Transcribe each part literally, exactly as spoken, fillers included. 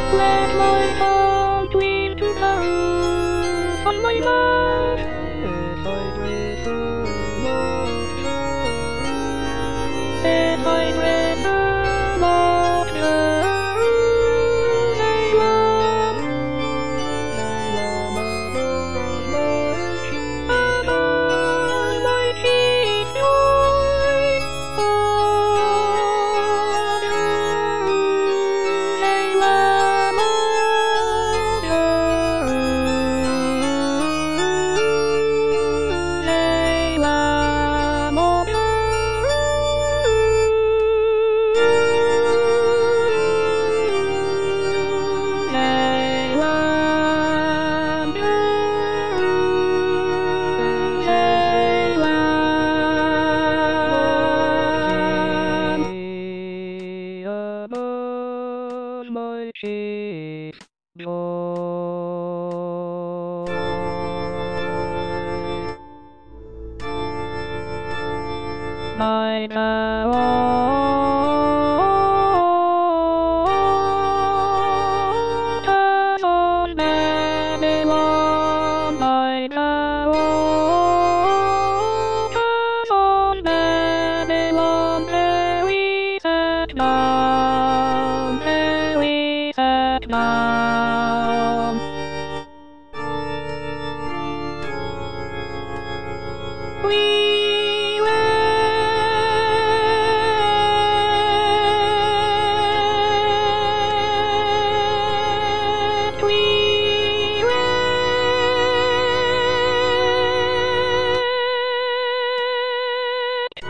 Let my soul dream to come on my love. If I dream to love her, if I dream to love her, Layla, Layla, above my cheek joy, hold her, Layla, hold her, Layla, hold her. My cheek, joy. My carol on Babylon, my carol on Babylon, very sad now, very sad now. We went, we went.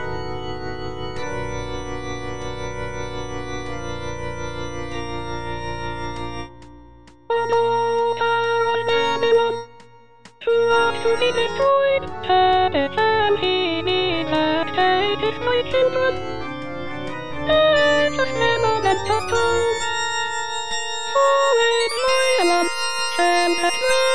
Oh, Carol Babylon, who ought to be destroyed, had a time he need that take his my children. Let us never let us go. For it's my love, and that